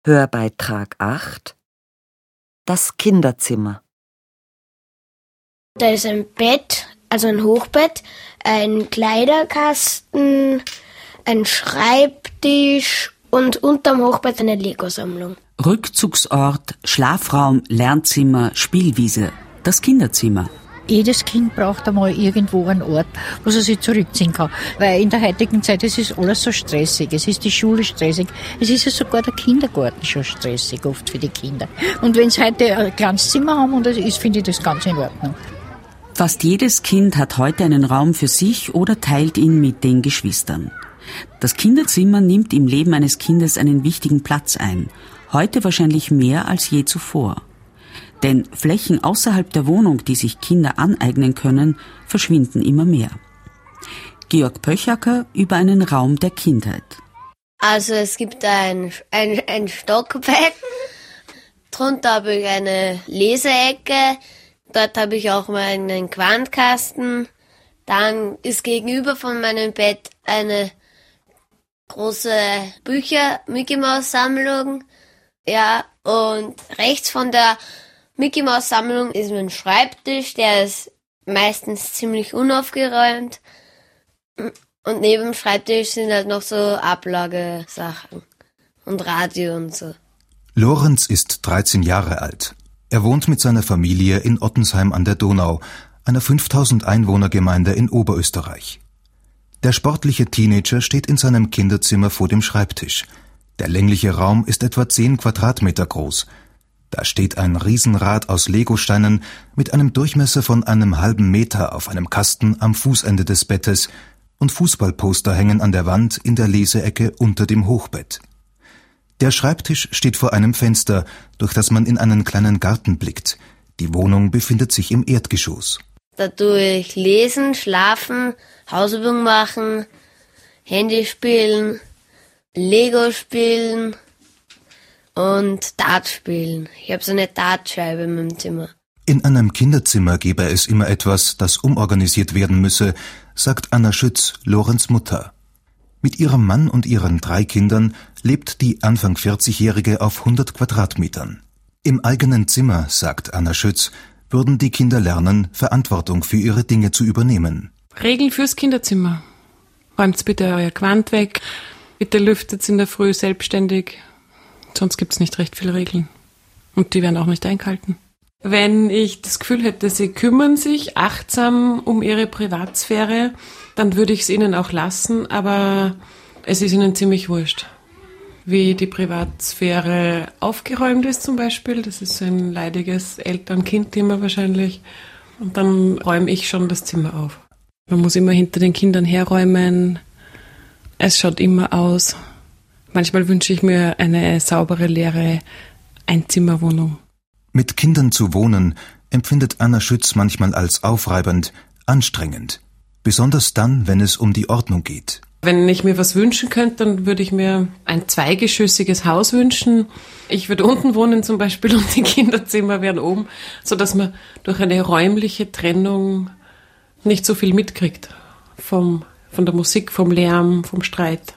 Hörbeitrag 8 Das Kinderzimmer. Da ist ein Bett, also ein Hochbett, ein Kleiderkasten, ein Schreibtisch und unterm Hochbett eine Lego-Sammlung. Rückzugsort, Schlafraum, Lernzimmer, Spielwiese. Das Kinderzimmer. Jedes Kind braucht einmal irgendwo einen Ort, wo es sich zurückziehen kann. Weil in der heutigen Zeit ist es alles so stressig. Es ist die Schule stressig. Es ist ja sogar der Kindergarten schon stressig, oft für die Kinder. Und wenn sie heute ein kleines Zimmer haben, und das ist, finde ich das ganz in Ordnung. Fast jedes Kind hat heute einen Raum für sich oder teilt ihn mit den Geschwistern. Das Kinderzimmer nimmt im Leben eines Kindes einen wichtigen Platz ein. Heute wahrscheinlich mehr als je zuvor. Denn Flächen außerhalb der Wohnung, die sich Kinder aneignen können, verschwinden immer mehr. Georg Pöchacker über einen Raum der Kindheit. Also es gibt ein Stockbett, drunter habe ich eine Leseecke, dort habe ich auch meinen Quantkasten, dann ist gegenüber von meinem Bett eine große Bücher-Mickey-Maus-Sammlung, ja, und rechts von der Mickey-Maus-Sammlung ist mein Schreibtisch, der ist meistens ziemlich unaufgeräumt. Und neben dem Schreibtisch sind halt noch so Ablagesachen und Radio und so. Lorenz ist 13 Jahre alt. Er wohnt mit seiner Familie in Ottensheim an der Donau, einer 5000 Einwohnergemeinde in Oberösterreich. Der sportliche Teenager steht in seinem Kinderzimmer vor dem Schreibtisch. Der längliche Raum ist etwa 10 Quadratmeter groß. Da steht ein Riesenrad aus Legosteinen mit einem Durchmesser von einem halben Meter auf einem Kasten am Fußende des Bettes und Fußballposter hängen an der Wand in der Leseecke unter dem Hochbett. Der Schreibtisch steht vor einem Fenster, durch das man in einen kleinen Garten blickt. Die Wohnung befindet sich im Erdgeschoss. Da tue ich lesen, schlafen, Hausübung machen, Handy spielen, Lego spielen und Dart spielen. Ich habe so eine Dartscheibe in meinem Zimmer. In einem Kinderzimmer gäbe es immer etwas, das umorganisiert werden müsse, sagt Anna Schütz, Lorenz' Mutter. Mit ihrem Mann und ihren 3 Kindern lebt die Anfang 40-Jährige auf 100 Quadratmetern. Im eigenen Zimmer, sagt Anna Schütz, würden die Kinder lernen, Verantwortung für ihre Dinge zu übernehmen. Regeln fürs Kinderzimmer. Räumt bitte euer Quant weg. Bitte lüftet in der Früh selbstständig. Sonst gibt's nicht recht viele Regeln. Und die werden auch nicht eingehalten. Wenn ich das Gefühl hätte, sie kümmern sich achtsam um ihre Privatsphäre, dann würde ich es ihnen auch lassen, aber es ist ihnen ziemlich wurscht. Wie die Privatsphäre aufgeräumt ist zum Beispiel, das ist so ein leidiges Eltern-Kind-Thema wahrscheinlich. Und dann räume ich schon das Zimmer auf. Man muss immer hinter den Kindern herräumen. Es schaut immer aus. Manchmal wünsche ich mir eine saubere, leere Einzimmerwohnung. Mit Kindern zu wohnen empfindet Anna Schütz manchmal als aufreibend, anstrengend. Besonders dann, wenn es um die Ordnung geht. Wenn ich mir was wünschen könnte, dann würde ich mir ein zweigeschossiges Haus wünschen. Ich würde unten wohnen zum Beispiel und die Kinderzimmer wären oben, sodass man durch eine räumliche Trennung nicht so viel mitkriegt. Von der Musik, vom Lärm, vom Streit.